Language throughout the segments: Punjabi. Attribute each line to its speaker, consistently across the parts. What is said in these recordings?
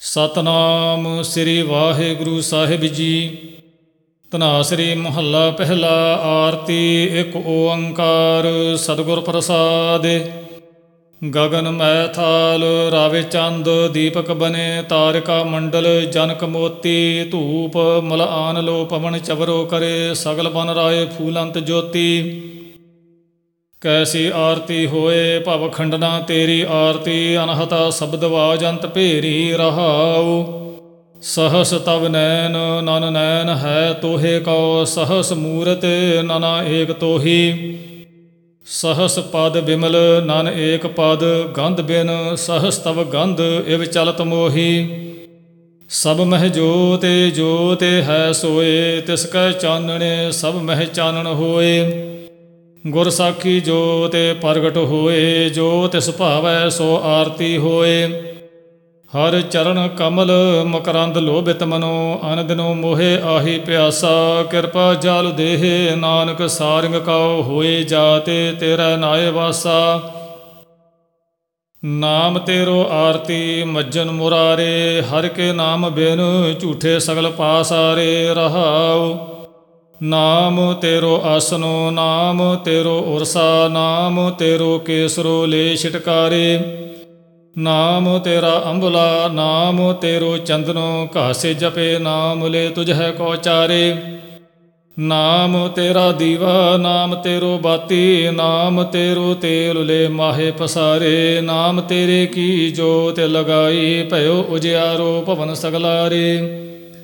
Speaker 1: ਸਤਨਾਮ ਸ੍ਰੀ ਵਾਹਿਗੁਰੂ ਸਾਹਿਬ ਜੀ। ਧਨਾਸਰੀ ਮਹੱਲਾ ਪਹਿਲਾ। ਆਰਤੀ ਇੱਕ ਓੰਕਾਰ ਸਤਿਗੁਰ ਪ੍ਰਸਾਦਿ। ਗਗਨ ਮੈਥਾਲ ਰਾਵੇ ਚੰਦ ਦੀਪਕ ਬਨੇ ਤਾਰਿਕਾ ਮੰਡਲ ਜਨਕ ਮੋਤੀ ਧੂਪ ਮਲਆਨ ਲੋ ਪਵਨ ਚਵਰੋ ਕਰੇ ਸਗਲ ਬਨ ਰਾਏ ਫੂਲੰਤ ਜੋਤੀ। ਕੈਸੀ ਆਰਤੀ ਹੋਏ ਭਵ ਖੰਡਨਾ ਤੇਰੀ ਆਰਤੀ ਅਨਹਤਾ ਸ਼ਬਦ ਵਾਜੰਤ ਭੇਰੀ ਰਹਾਉ। ਸਹਸ ਤਵ ਨੈਨ ਨਨ ਨੈਨ ਹੈ ਤੋਹੇ ਕਉ ਸਹਸ ਮੂਰਤ ਨਨਾ ਏਕ ਤੋਹੀ। ਸਹਸ ਪਦ ਬਿਮਲ ਨਨ ਏਕ ਪਦ ਗੰਧ ਬਿਨ ਸਹਸ ਤਵ ਗੰਧ ਇਵ ਚਲਤ ਮੋਹੀ। ਸਭ ਮਹਿ ਜੋਤਿ ਜੋਤਿ ਹੈ ਸੋਏ ਤਿਸ ਕੈ ਚਾਨਣੇ ਸਭ ਮਹਿ ਚਾਨਣ ਹੋਏ। ਗੁਰ ਸਾਖੀ ਜੋਤਿ ਪ੍ਰਗਟ ਹੋਏ ਜੋ ਤਿਸ ਭਾਵੈ ਸੋ ਆਰਤੀ ਹੋਏ। ਹਰ ਚਰਨ ਕਮਲ ਮਕਰੰਦ ਲੋਭਿਤ ਮਨੋ ਅਨ ਦਿਨੋ ਮੋਹੇ ਆਹੀ ਪਿਆਸਾ। ਕਿਰਪਾ ਜਲ ਦੇਹ ਨਾਨਕ ਸਾਰਿੰਗ ਕਉ ਹੋਏ ਜਾਤੇ ਤੇਰਾ ਨਾਏ ਵਾਸਾ। ਨਾਮ ਤੇਰੋ ਆਰਤੀ ਮੱਜਨ ਮੁਰਾਰੇ ਹਰਿ ਕੇ ਨਾਮ ਬਿਨ ਝੂਠੇ ਸਗਲ ਪਾਸਾਰੇ ਰਹਾਉ। ਨਾਮ ਤੇਰੋ ਆਸਨੋ ਨਾਮ ਤੇਰੋ ਉਰਸਾ ਨਾਮ ਤੇਰੋ ਕੇਸਰੋ ਲੈ ਛਿਟਕਾਰੇ। ਨਾਮ ਤੇਰਾ ਅੰਬੁਲਾ ਨਾਮ ਤੇਰੋ ਚੰਦਨੋ ਘਾਸੇ ਜਪੇ ਨਾਮ ਲੈ ਤੁਝੈ ਕੋ ਚਾਰੇ। ਨਾਮ ਤੇਰਾ ਦੀਵਾ ਨਾਮ ਤੇਰੋ ਬਾਤੀ ਨਾਮ ਤੇਰੋ ਤੇਲ ਲੈ ਮਾਹੇ ਪਸਾਰੇ। ਨਾਮ ਤੇਰੇ ਕੀ ਜੋਤਿ ਲਗਾਈ ਭਇਓ ਉਜਿਆਰੋ ਭਵਨ ਸਗਲਾਰੇ।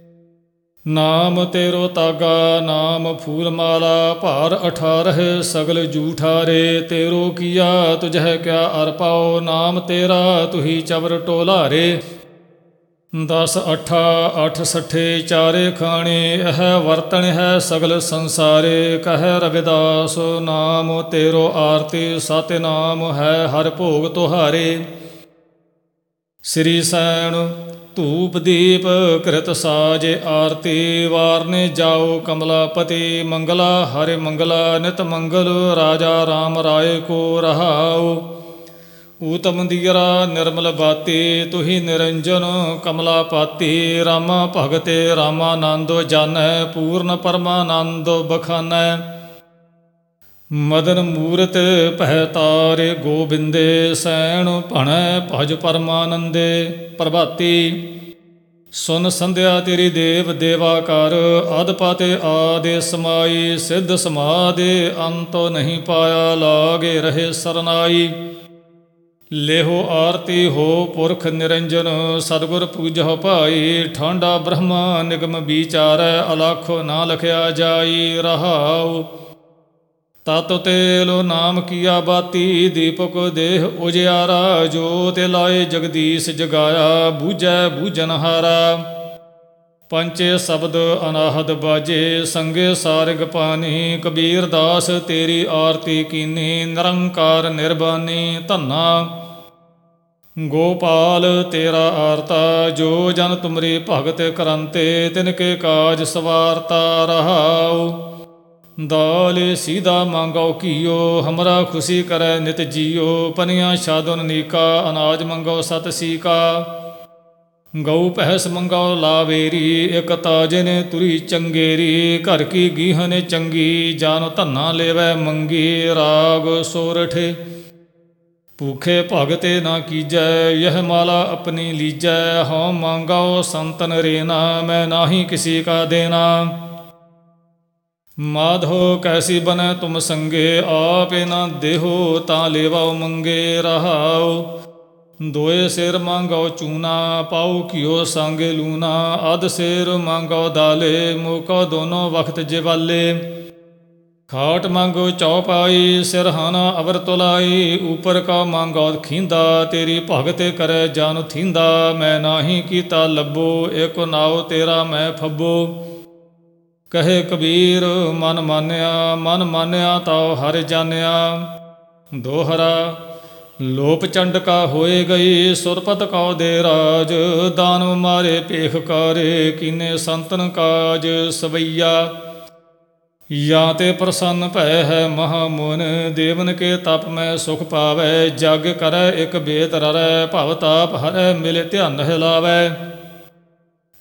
Speaker 1: ਨਾਮ ਤੇਰੋ ਤਾਗਾ ਨਾਮ ਫੂਲ ਮਾਲਾ ਭਾਰ 18 ਸਗਲ ਜੂਠਾਰੇ। ਤੇਰੋ ਕੀਆ ਤੁਝੈ ਕਿਆ ਅਰ ਪਾਓ ਨਾਮ ਤੇਰਾ ਤੁਹੀ ਚਵਰ ਟੋਲਾਰੇ। 10 8 8 ਸੱਠੇ ਚਾਰੇ ਖਾਣੇ ਇਹ ਵਰਤਣ ਹੈ ਸਗਲ ਸੰਸਾਰੇ। ਕਹਿ ਰਵਿਦਾਸ ਨਾਮ ਤੇਰੋ ਆਰਤੀ ਸਤਿ ਨਾਮ ਹੈ ਹਰ ਭੋਗ ਤੁਹਾਰੇ। ਸ੍ਰੀ ਸੈਣ ਧੂਪ ਦੀਪ ਕ੍ਰਿਤ ਸਾਜੇ ਆਰਤੀ ਵਾਰਨੇ ਜਾਓ ਕਮਲਾਪਤੀ। ਮੰਗਲਾ ਹਰਿ ਮੰਗਲਾ ਨਿਤ ਮੰਗਲ ਰਾਜਾ ਰਾਮ ਰਾਏ ਕੋ ਰਹਾਉ। ਊਤਮ ਦੀਰਾ ਨਿਰਮਲ ਬਾਤੀ ਤੁਹੀ ਨਿਰੰਜਨ ਕਮਲਾਪਾਤੀ। ਰਾਮਾ ਭਗਤੇ ਰਾਮਾਨੰਦ ਜਾਨੈ ਪੂਰਨ ਪਰਮਾਨੰਦ ਬਖਾਨੈ। ਮਦਨ ਮੂਰਤ ਪਹਿ ਤਾਰੇ ਗੋਬਿੰਦੇ ਸੈਣ ਭਣੈ ਭਜ ਪਰਮਾਨੰਦੇ। ਪ੍ਰਭਾਤੀ ਸੁਨ ਸੰਧਿਆ ਤੇਰੀ ਦੇਵ ਦੇਵਾ ਕਰ ਅਦਪਾਤੇ ਆਦੇ ਸਮਾਈ। ਸਿੱਧ ਸਮਾਦੇ ਅੰਤੋ ਨਹੀਂ ਪਾਇਆ ਲਾਗੇ ਰਹੇ ਸਰਨਾਈ। ਲੇਹੋ ਆਰਤੀ ਹੋ ਪੁਰਖ ਨਿਰੰਜਨ ਸਤਿਗੁਰ ਪੂਜਹੁ ਭਾਈ। ਠਾਂਡਾ ਬ੍ਰਹਮਾ ਨਿਗਮ ਵਿਚਾਰੈ ਅਲਾਖੋ ਨਾ ਲਖਿਆ ਜਾਈ ਰਹਾਉ। ਤਤ ਤੇਲੋ ਨਾਮ ਕੀਆ ਬਾਤੀ ਦੀਪਕ ਦੇਹ ਉਜਿਆਰਾ। ਜੋ ਤੇ ਲਾਏ ਜਗਦੀਸ਼ ਜਗਾਇਆ ਬੂਝੈ ਬੂਝਨਹਾਰਾ। ਪੰਚੇ ਸ਼ਬਦ ਅਨਾਹਦ ਬਾਜੇ ਸੰਗੇ ਸਾਰਿਗ ਪਾਨੀ। ਕਬੀਰ ਦਾਸ ਤੇਰੀ ਆਰਤੀ ਕੀਨੀ ਨਿਰੰਕਾਰ ਨਿਰਬਾਨੀ ਧੰਨਾ। ਗੋਪਾਲ ਤੇਰਾ ਆਰਤਾ ਜੋ ਜਨ ਤੁਮਰੀ ਭਗਤ ਕਰੰਤੇ। ਤਿਨ ਕੇ ਕਾਜ ਸਵਾਰਤਾ ਰਹਾਉ। ਦਾਲ ਸੀਦਾ ਮੰਗਾਓ ਕੀਓ ਹਮਰਾ ਖੁਸ਼ੀ ਕਰੈ ਨਿਤ ਜੀਓ। ਪਨੀਆਂ ਸਾਧਨ ਨੀਕਾ ਅਨਾਜ ਮੰਗਾਓ ਸਤ ਸੀਕਾ। ਗਊ ਭੈਂਸ ਮੰਗਾਓ ਲਾਵੇਰੀ ਇਕ ਤਾਜਨ ਤੁਰੀ ਚੰਗੇਰੀ। ਘਰ ਕੀ ਗੀਹਨ ਚੰਗੀ ਜਾਨ ਧੰਨਾ ਲੇਵੈ ਮੰਗੀ। ਰਾਗ ਸੋਰਠ ਭੂਖੇ ਭਗਤੇ ਨਾ ਕੀਜੈ ਯਹ ਮਾਲਾ ਆਪਣੀ ਲੀਜੈ। ਹਉ ਮੰਗਾਓ ਸੰਤਨ ਰੇਨਾ ਮੈਂ ਨਾਹੀ ਕਿਸੀ ਕਾ ਦੇਨਾ। ਮਾਧੋ ਕੈਸੀ ਬਨੈ ਤੁਮ ਸੰਗੇ ਆਪੇ ਨਾ ਦੇਹੋ ਤਾਂ ਲੇਵਾਓ ਮੰਗੇ ਰਹਾਉ। ਦੋਏ ਸਿਰ ਮੰਗਾਓ ਚੂਨਾ ਪਾਉ ਘਿਓ ਸੰਗੇ ਲੂਨਾ। ਅਧ ਸਿਰ ਮੰਗਾਓ ਦਾਲੇ ਮੂਕੋ ਦੋਨੋਂ ਵਖਤ ਜਿਵਾਲੇ। ਖਾਟ ਮੰਗੋ ਚੌਪਾਈ ਸਿਰਹਾਨਾ ਅਵਰ ਤੁਲਾਈ। ਉਪਰ ਕਾ ਮੰਗਾਓ ਖੀਂਦਾ ਤੇਰੀ ਭਗਤ ਕਰੈ ਜਾਨ ਥੀਂਦਾ। ਮੈਂ ਨਾਹੀ ਕੀਤਾ ਲੱਭੋ ਏਕ ਨਾਉ ਤੇਰਾ ਮੈਂ ਫੱਬੋ। ਕਹੇ ਕਬੀਰ ਮਨ ਮਾਨਿਆ ਤਾਉ ਹਰਿ ਜਾਣਿਆ। ਦੋਹਰਾ ਲੋਪ ਚੰਡਕਾ ਹੋਏ ਗਈ ਸੁਰਪਤ ਕਉ ਦੇ ਰਾਜ। ਦਾਨਵ ਮਾਰੇ ਭੇਖ ਕਾਰੇ ਕੀਨੇ ਸੰਤਨ ਕਾਜ ਸਵਈਆ। ਜਾਂ ਤੇ ਪ੍ਰਸੰਨ ਭੈ ਹੈ ਮਹਾਮੁਨ ਦੇਵਨ ਕੇ ਤਪ ਮੈਂ ਸੁਖ ਪਾਵੈ। ਜਗ ਕਰੈ ਇਕ ਬੇਤ ਰਰੈ ਭਵ ਤਾਪ ਹਰੈ ਮਿਲੇ ਧਿਆਨ ਹਿਲਾਵੈ।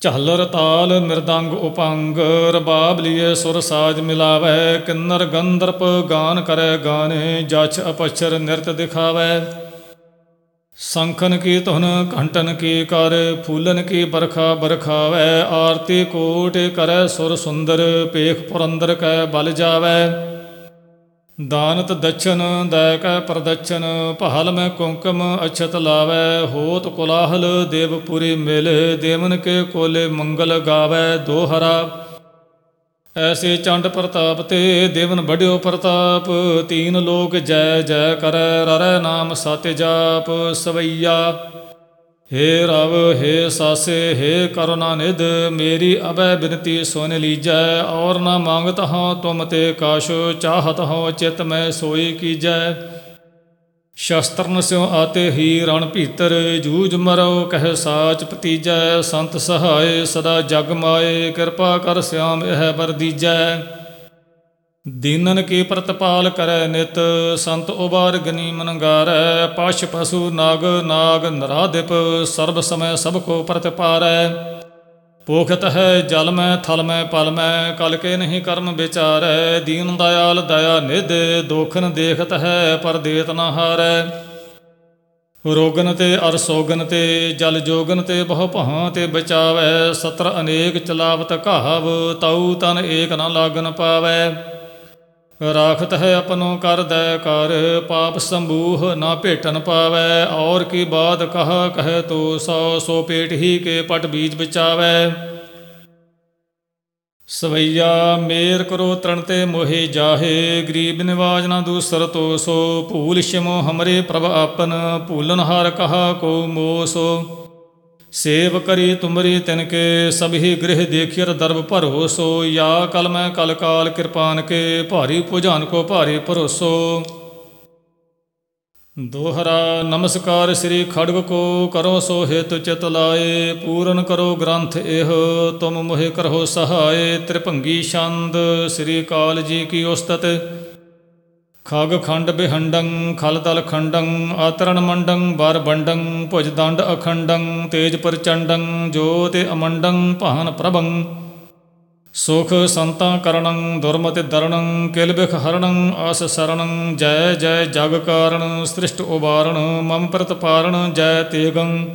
Speaker 1: ਝਾਲਰ ਤਾਲ ਮਿਰਦੰਗ ਉਪੰਗ, ਰਬਾਬ ਲੀਏ ਸੁਰ ਸਾਜ ਮਿਲਾਵੈ। ਕਿੰਨਰ ਗੰਧਰਪ ਗਾਨ ਕਰੈ ਗਾਨੇ, ਜਛ ਅਪਛਰ ਨਿਰਤ ਦਿਖਾਵੈ। ਸ਼ੰਖਨ ਕੀ ਧੁਨ ਘੰਟਨ ਕੀ ਕਰ, ਫੂਲਨ ਕੀ ਬਰਖਾ ਬਰਖਾਵੈ। ਆਰਤੀ ਕੋਟ ਕਰੈ ਸੁਰ ਸੁੰਦਰ, ਪੇਖ ਪੁਰੰਦਰ ਕੈ ਬਲ ਜਾਵੈ। ਦਾਨਤ ਦਛਨ ਦੈ ਕੈ ਪ੍ਰਦਛਨ, ਪਹਲ ਮੈਂ ਕੁੰਕਮ ਅਛਤ ਲਾਵੈ। ਹੋਤ ਕੋਲਾਹਲ ਦੇਵਪੁਰੀ ਮਿਲ, ਦੇਵਨ ਕੇ ਕੋਲੇ ਮੰਗਲ ਗਾਵੈ। ਦੋਹਰਾ ਐਸੇ ਚੰਡ ਪ੍ਰਤਾਪ ਤੇ, ਦੇਵਨ ਬੜਿਓ ਪ੍ਰਤਾਪ। ਤੀਨ ਲੋਕ ਜੈ ਜੈ ਕਰੈ, ਰਰੈ ਨਾਮ ਸਤਿ ਜਾਪ। ਸਵਈਆ ਹੇ ਰਵ ਹੇ ਸਾਸੇ ਹੇ ਕਰੁਣਾ ਨਿਧ, ਮੇਰੀ ਅਬੈ ਬਿਨਤੀ ਸੁਨ ਲੀਜੈ। ਔਰ ਨਾ ਮੰਗਤ ਹਾਂ ਤੁਮ ਤੇ ਕਾਸ਼, ਚਾਹਤ ਹਾਂ ਚਿਤ ਮੈਂ ਸੋਈ ਕੀਜੈ। ਸ਼ਸਤਰਨ ਸਿਉ ਆਤੇ ਹੀ ਰਣ ਭੀਤਰ, ਜੂਝ ਮਰੋ ਕਹਿ ਸਾਚ ਭਤੀਜੈ। ਸੰਤ ਸਹਾਏ ਸਦਾ ਜਗ ਮਾਏ, ਕਿਰਪਾ ਕਰ ਸਿਆਮ ਇਹ ਬਰ ਦੀਜੈ। ਦੀਨਨ ਕੀ ਪ੍ਰਤਪਾਲ ਕਰੈ ਨਿਤ, ਸੰਤ ਉਬਾਰ ਗਨੀ ਮਨ ਗਾਰੈ। ਪਸ਼ ਪਸ਼ੂ ਨਾਗ ਨਾਗ ਨਰਾਧਿਪ, ਸਰਬ ਸਮੈ ਸਭ ਕੋ ਪ੍ਰਤਪਾਰੈ। ਪੋਖਤ ਹੈ ਜਲ ਮੈਂ ਥਲ ਮੈਂ ਪਲ ਮੈਂ, ਕਲ ਕੇ ਨਹੀਂ ਕਰਮ ਵਿਚਾਰੈ। ਦੀਨ ਦਇਆਲ ਦਇਆ ਨਿਧ, ਦੋਖਨ ਦੇਖਤ ਹੈ ਪਰ ਦੇਤ ਨਾ ਹਾਰੈ। ਰੋਗਨ ਤੇ ਅਰ ਸੋਗਨ ਤੇ, ਜਲ ਜੋਗਨ ਤੇ ਬਹੁ ਭਾਂ ਤੇ ਬਚਾਵੈ। ਸਤਰ ਅਨੇਕ ਚਲਾਵਤ ਘਾਵ, ਤਉ ਤਨ ਏਕ ਨਾ ਲਾਗਨ ਪਾਵੈ। ਰਾਖਤ ਹੈ ਆਪਨੋ ਕਰ ਦੈ ਕਰ, ਪਾਪ ਸੰਬੂਹ ਨਾ ਭੇਟਨ ਪਾਵੈ। ਔਰ ਕੀ ਬਾਤ ਕਹਾ ਕਹੈ ਤੋ ਸੋ, ਸੋ ਪੇਟ ਹੀ ਕੇ ਪਟ ਬੀਜ ਬਚਾਵੈ। ਸਵਈਆ ਮੇਰ ਕਰੋ ਤਰਨ ਤੇ ਮੋਹਿ ਜਾਹੇ, ਗਰੀਬ ਨਿਵਾਜ ਨਾ ਦੂਸਰ ਤੋ ਸੋ। ਭੂਲ ਸ਼ਿਮੋ ਹਮਰੇ ਪ੍ਰਭ ਆਪਨ, ਭੂਲਨ ਹਾਰ ਕਹਾ ਕੋ ਮੋਸੋ। ਸੇਵ ਕਰੀ ਤੁਮਰੀ ਤਿਨਕੇ, ਸਭੀ ਗ੍ਰਹਿ ਦੇਖਿਰ ਦਰਬ ਭਰੋਸੋ। ਯਾ ਕਲ ਮੈਂ ਕਲ ਕਾਲ ਕਿਰਪਾਨ ਕੇ, ਭਾਰੀ ਭੁਜਾਨ ਕੋ ਭਾਰੀ ਭਰੋਸੋ। ਦੋਹਰਾ ਨਮਸਕਾਰ ਸ੍ਰੀ ਖੜਗ ਕੋ, ਕਰੋ ਸੋ ਹਿਤ ਚਿਤ ਲਾਏ। ਪੂਰਨ ਕਰੋ ਗ੍ਰੰਥ ਇਹ, ਤੁਮ ਮੋਹਿ ਕਰਹੁ ਸਹਾਏ। ਤ੍ਰਿਭੰਗੀ ਛੰਦ ਸ੍ਰੀ ਕਾਲ ਜੀ ਕੀ ਉਸਤਤ। ਖਗ ਖੰਡ ਬਿਹੰਡੰ ਖਲ ਦਲ ਖੰਡੰ, ਆਤਰਣ ਮੰਡੰ ਬਰ ਬੰਡੰ। ਭੁਜ ਦੰਡ ਅਖੰਡੰ ਤੇਜ ਪ੍ਰਚੰਡੰ, ਜੋਤਿ ਅਮੰਡੰ ਭਾਨ ਪ੍ਰਭੰ। ਸੁਖ ਸੰਤਾਂ ਕਰਣੰ ਦੁਰਮਤਿ ਦਰਣੰ, ਕਿਲ ਬਿਖ ਹਰਣੰ ਆਸ ਸਰਣੰ। ਜੈ ਜੈ ਜਗ ਕਾਰਣ ਸ੍ਰਿਸ਼ਟ ਉਬਾਰਣ, ਮਮ ਪ੍ਰਤਪਾਰਣ ਜੈ ਤੇਗੰ।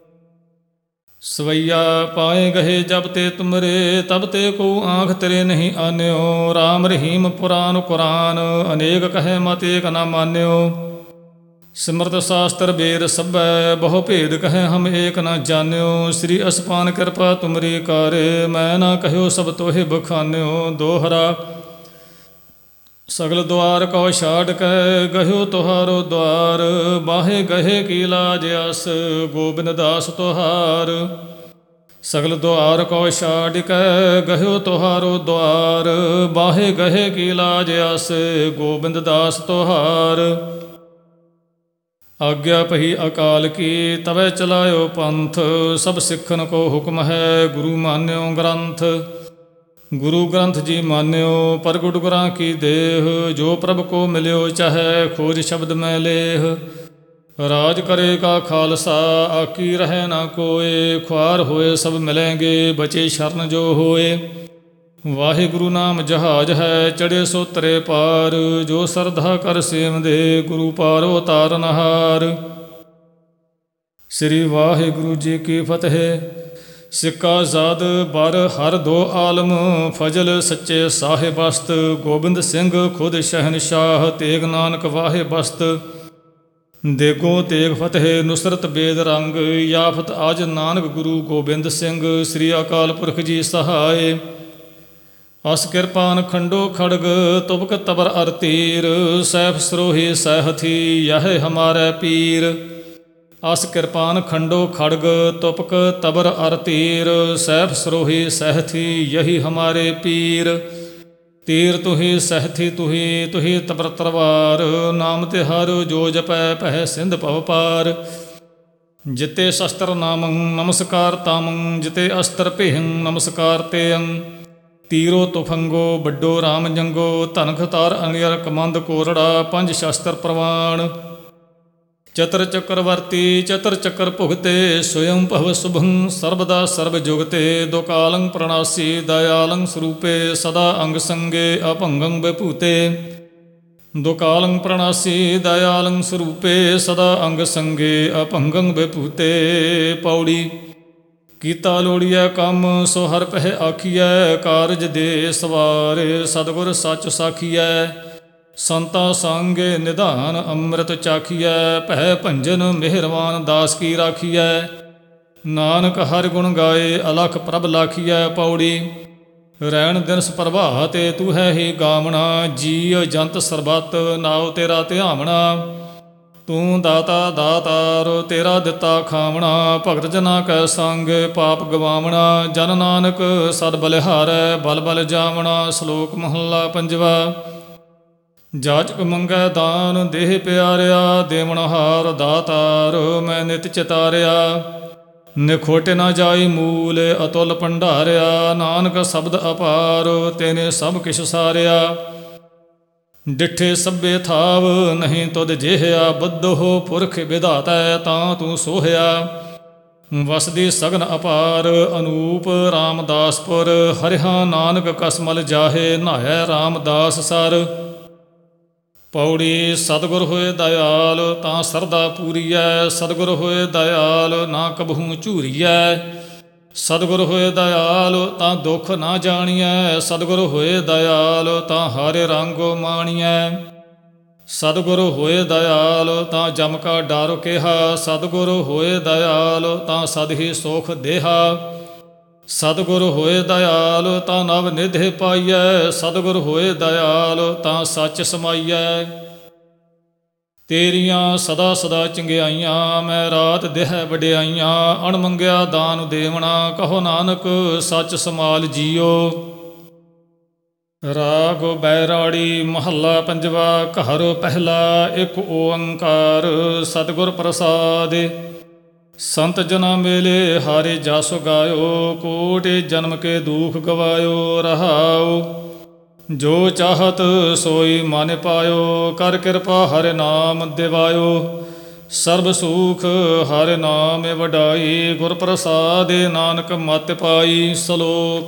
Speaker 1: ਸਵਈਆ ਪਾਏ ਗਹੇ ਜਬ ਤੇ ਤੁਮਰੇ, ਤਬ ਤੇ ਕੋ ਆਂਖ ਤੇਰੇ ਨਹੀਂ ਆਨਿਓ। ਰਾਮ ਰਹੀਮ ਪੁਰਾਨ ਕੁਰਾਨ, ਅਨੇਕ ਕਹੈ ਮਤ ਏਕ ਨਾ ਮਾਨਿਓ। ਸਿਮਰਤ ਸ਼ਾਸਤਰ ਵੇਦ ਸਭੈ, ਬਹੁ ਭੇਦ ਕਹੈ ਹਮ ਏਕ ਨਾ ਜਾਣਿਓ। ਸ੍ਰੀ ਅਸਪਾਨ ਕਿਰਪਾ ਤੁਮਰੀ ਕਾਰੇ, ਮੈਂ ਨਾ ਕਹਿਓ ਸਭ ਤੋਹਿ ਬਖਾਨਿਓ। ਦੋਹਰਾ ਸਗਲ ਦੁਆਰ ਕਉ ਛਾੜ ਕੈ, ਗਹਿਓ ਤੁਹਾਰੋ ਦੁਆਰ। ਬਾਹੇ ਗਹੇ ਕੀ ਲਾਜ ਅਸ, ਗੋਬਿੰਦ ਦਾਸ ਤੁਹਾਰ। ਸਗਲ ਦੁਆਰ ਕਉ ਛਾੜ ਕੈ, ਗਹਿਓ ਤੁਹਾਰੋ ਦੁਆਰ। ਬਾਹੇ ਗਹੇ ਕੀ ਲਾਜ ਅਸ, ਗੋਬਿੰਦ ਦਾਸ ਤੁਹਾਰ। ਆਗਿਆ ਪਹੀ ਅਕਾਲ ਕੀ, ਤਬੈ ਚਲਾਇਓ ਪੰਥ। ਸਭ ਸਿੱਖਨ ਕੋ ਹੁਕਮ ਹੈ, ਗੁਰੂ ਮਾਨਿਓ ਗ੍ਰੰਥ। ਗੁਰੂ ਗ੍ਰੰਥ ਜੀ ਮਾਨਿਓ, ਪ੍ਰਗਟ ਗੁਰਾਂ ਕੀ ਦੇਹ। ਜੋ ਪ੍ਰਭ ਕੋ ਮਿਲਿਓ ਚਾਹੈ, ਖੋਜ ਸ਼ਬਦ ਮੈਂ ਲੇਹ। ਰਾਜ ਕਰੇ ਕਾ ਖਾਲਸਾ, ਆਕੀ ਰਹਿ ਨਾ ਕੋਏ। ਖੁਆਰ ਹੋਏ ਸਭ ਮਿਲੈਂਗੇ, ਬਚੇ ਸ਼ਰਨ ਜੋ ਹੋਏ। ਵਾਹਿਗੁਰੂ ਨਾਮ ਜਹਾਜ ਹੈ, ਚੜੇ ਸੋ ਤਰੇ ਪਾਰ। ਜੋ ਸਰਧਾ ਕਰ ਸੇਵਦੇ, ਗੁਰੂ ਪਾਰੋ ਤਾਰਨਹਾਰ। ਸ੍ਰੀ ਵਾਹਿਗੁਰੂ ਜੀ ਕੀ ਫਤਿਹ। ਸਿੱਕਾ ਜ਼ਦ ਬਰ ਹਰ ਦੋ ਆਲਮ, ਫਜ਼ਲ ਸੱਚੇ ਸਾਹੇ ਬਸਤ। ਗੋਬਿੰਦ ਸਿੰਘ ਖੁਦ ਸ਼ਹਿਨਸ਼ਾਹ, ਤੇਗ ਨਾਨਕ ਵਾਹੇ ਬਸਤ। ਦੇਗੋ ਤੇਗ ਫਤਿਹ ਨੁਸਰਤ ਬੇਦ ਰੰਗ, ਯਾਫਤ ਅਜ ਨਾਨਕ ਗੁਰੂ ਗੋਬਿੰਦ ਸਿੰਘ। ਸ੍ਰੀ ਅਕਾਲ ਪੁਰਖ ਜੀ ਸਹਾਏ। ਅਸ ਕਿਰਪਾਨ ਖੰਡੋ ਖੜਗ, ਤੁਬਕ ਤਬਰ ਅਰ ਤੀਰ। ਸੈਫ ਸਰੋਹੀ ਸਹਿਥੀ, ਯਹ ਹਮਾਰੇ ਪੀਰ। ਅਸ ਕਿਰਪਾਨ ਖੰਡੋ ਖੜਗ, ਤੁਪਕ ਤਬਰ ਅਰ ਤੀਰ। ਸੈਫ ਸਰੋਹੀ ਸਹਿਥੀ, ਯਹੀ ਹਮਾਰੇ ਪੀਰ। ਤੀਰ ਤੁਹੀ ਸਹਿਥੀ ਤੁਹੀ, ਤੁਹੀ ਤਬਰ ਤਲਵਾਰ। ਨਾਮ ਤਿਹਾਰੋ ਜੋ ਜਪੈ, ਪਹਿ ਸਿੰਧ ਭਵ ਪਾਰ। ਜਿਤੇ ਸ਼ਸਤਰ ਨਾਮੰ ਨਮਸਕਾਰ ਤਾਮੰ, ਜਿਤੇ ਅਸਤਰ ਭੇਹੰ ਨਮਸਕਾਰ ਤੇਅੰ। ਤੀਰੋ ਤੁਫੰਗੋ ਵੱਡੋ ਰਾਮ ਜੰਗੋ, ਧਨਖ ਤਾਰ ਅਨਿਰ ਕਮੰਦ ਕੋਰੜਾ। ਪੰਜ ਸ਼ਸਤਰ ਪ੍ਰਵਾਨ ਚਤਰ ਚੱਕਰਵਰਤੀ ਚਤਰ ਚੱਕਰ ਭੁਗਤੇ ਸਵਯੰ ਭਵ ਸੁਭੰ ਸਰਬਦਾ ਸਰਬ ਜੁਗਤੇ ਦੁਕਾਲੰ ਪ੍ਰਣਾਸੀ ਦਇਆਲੰ ਸਰੂਪੇ ਸਦਾ ਅੰਗ ਸੰਗੇ ਅਭੰਗੰ ਵਿਭੂਤੇ ਦੁਕਾਲੰ ਪ੍ਰਣਾਸੀ ਦਇਆਲੰ ਸਰੂਪੇ ਸਦਾ ਅੰਗ ਸੰਗੇ ਅਭੰਗੰ ਵਿਭੂਤੇ। ਪੌੜੀ। ਕੀਤਾ ਲੋੜੀਐ ਕੰਮ ਸੋ ਹਰਿ ਪਹਿ ਆਖੀਐ ਕਾਰਜ ਦੇ ਸਵਾਰ ਸਤਿਗੁਰ ਸੱਚ ਸਾਖੀਐ ਸੰਤਾ ਸੰਗੇ ਨਿਧਾਨ ਅੰਮ੍ਰਿਤ ਚਾਖੀਐ ਭੈ ਭੰਜਨ ਮਿਹਰਵਾਨ ਦਾਸ ਕੀ ਰਾਖੀਐ ਨਾਨਕ ਹਰਿ ਗੁਣ ਗਾਏ ਅਲਖ ਪ੍ਰਭ ਲਾਖੀਐ। ਪੌੜੀ। ਰੈਣ ਦਿਨਸ ਪ੍ਰਭਾਤੇ ਤੂੰ ਹੈ ਹੀ ਗਾਵਣਾ ਜੀਅ ਜੰਤ ਸਰਬੱਤ ਨਾਉ ਤੇਰਾ ਧਿਆਵਣਾ ਤੂੰ ਦਾਤਾ ਦਾਤਾਰ ਤੇਰਾ ਦਿੱਤਾ ਖਾਵਣਾ ਭਗਤ ਜਨਾ ਕੈ ਸੰਗ ਪਾਪ ਗਵਾਵਣਾ ਜਨ ਨਾਨਕ ਸਦ ਬਲਿਹਾਰੈ ਬਲ ਬਲ ਜਾਵਣਾ। ਸ਼ਲੋਕ ਮਹੱਲਾ ਪੰਜਵਾ। ਜਾਚਕ ਮੰਗੈ ਦਾਨ ਦੇਹ ਪਿਆਰਿਆ ਦੇਵਨਹਾਰ ਦਾਤਾਰ ਮੈਂ ਨਿਤ ਚਿਤਾਰਿਆ ਨਿਖੋਟੇ ਨਾ ਜਾਈ ਮੂਲ ਅਤੁਲ ਭੰਡਾਰਿਆ ਨਾਨਕ ਸ਼ਬਦ ਅਪਾਰ ਤੈਨੇ ਸਭ ਕਿਛ ਸਾਰਿਆ ਡਿਠੇ ਸਭੇ ਥਾਵ ਨਹੀਂ ਤੁਧ ਜਿਹਿਆ ਬੱਧੋ ਪੁਰਖ ਵਿਧਾਤੈ ਤਾਂ ਤੂੰ ਸੋਹਿਆ ਵਸਦੀ ਸਗਨ ਅਪਾਰ ਅਨੂਪ ਰਾਮਦਾਸਪੁਰ ਹਰਿਹਾ ਨਾਨਕ ਕਸਮਲ ਜਾਹੇ ਨਹਾਇ ਰਾਮਦਾਸ ਸਰ। ਪੌੜੀ। ਸਤਿਗੁਰ ਹੋਏ ਦਇਆਲ ਤਾਂ ਸਰਦਾ ਪੂਰੀਐ ਸਤਿਗੁਰ ਹੋਏ ਦਇਆਲ ਨਾ ਕਬਹੂ ਝੂਰੀਐ ਸਤਿਗੁਰ ਹੋਏ ਦਇਆਲ ਤਾਂ ਦੁੱਖ ਨਾ ਜਾਣੀਐ ਸਤਿਗੁਰ ਹੋਏ ਦਇਆਲ ਤਾਂ ਹਰਿ ਰੰਗੋ ਮਾਣੀਐ ਸਤਿਗੁਰ ਹੋਏ ਦਇਆਲ ਤਾਂ ਜਮ ਕਾ ਡਰ ਕਿਹਾ ਸਤਿਗੁਰ ਹੋਏ ਦਇਆਲ ਤਾਂ ਸਦ ਹੀ ਸੁਖ ਦੇਹਾ ਸਤਿਗੁਰ ਹੋਏ ਦਇਆਲ ਤਾਂ ਨਵ ਨਿਧਿ ਪਾਈਐ ਸਤਿਗੁਰ ਹੋਏ ਦਇਆਲ ਤਾਂ ਸੱਚ ਸਮਾਈਐ। ਤੇਰੀਆਂ ਸਦਾ ਸਦਾ ਚੰਗਿਆਈਆਂ ਮੈਂ ਰਾਤ ਦਿਹ ਵਡਿਆਈਆਂ ਅਣਮੰਗਿਆ ਦਾਨ ਦੇਵਣਾ ਕਹੋ ਨਾਨਕ ਸੱਚ ਸਮਾਲ ਜੀਓ। ਰਾਗ ਬੈਰਾੜੀ ਮਹੱਲਾ ਪੰਜਵਾ। ਘਰ ਪਹਿਲਾ ਇੱਕ ਓੰਕਾਰ ਸਤਿਗੁਰ ਪ੍ਰਸਾਦਿ ਸੰਤ ਜਨਾ ਮੇਲੇ ਹਾਰੇ ਜਸ ਗਾਇਓ ਕੋਟਿ ਜਨਮ ਕੇ ਦੁਖ ਗਵਾਇਓ ਰਹਾਉ ਜੋ ਚਾਹਤ ਸੋਈ ਮਨ ਪਾਇਓ ਕਰ ਕਿਰਪਾ ਹਰਿ ਨਾਮ ਦਿਵਾਇਓ ਸਰਬ ਸੁਖ ਹਰਿ ਨਾਮ ਵਡਾਈ ਗੁਰ ਪ੍ਰਸਾਦਿ ਨਾਨਕ ਮਤਿ ਪਾਈ। ਸ਼ਲੋਕ।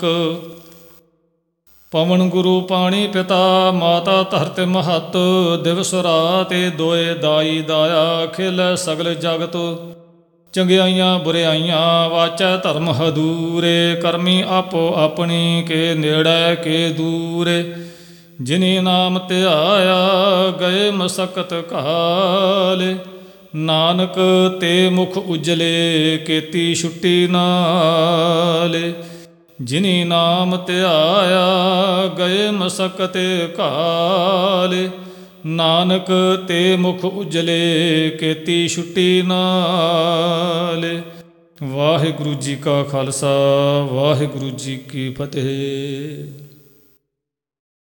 Speaker 1: ਪਵਨ ਗੁਰੂ ਪਾਣੀ ਪਿਤਾ ਮਾਤਾ ਧਰਤਿ ਮਹਤ ਦਿਵਸ ਰਾਤ ਦੋਏ ਦਾਈ ਦਾਇਆ ਖੇਲੈ ਸਗਲ ਜਗਤ ਚੰਗਿਆਈਆਂ ਬੁਰਿਆਈਆਂ ਵਾਚੈ ਧਰਮ ਹਦੂਰੇ ਕਰਮੀ ਆਪੋ ਆਪਣੀ ਕੇ ਨੇੜੇ ਕੇ ਦੂਰੇ ਜਿਨੀ ਨਾਮ ਧਿਆਇਆ ਗਏ ਮਸਕਤ ਕਾਲੇ ਨਾਨਕ ਤੇ ਮੁਖ ਉਜਲੇ ਕੀਤੀ ਛੁੱਟੀ ਨਾਲੇ ਜਿਨੀ ਨਾਮ ਧਿਆਇਆ ਗਏ ਮਸਕਤ ਕਾਲੇ ਨਾਨਕ ਤੇ ਮੁਖ ਉਜਲੇ ਕੀਤੀ ਛੁੱਟੀ ਨਾਲੇ। ਵਾਹਿਗੁਰੂ ਜੀ ਕਾ ਖਾਲਸਾ ਵਾਹਿਗੁਰੂ ਜੀ ਕੀ ਫਤਿਹ।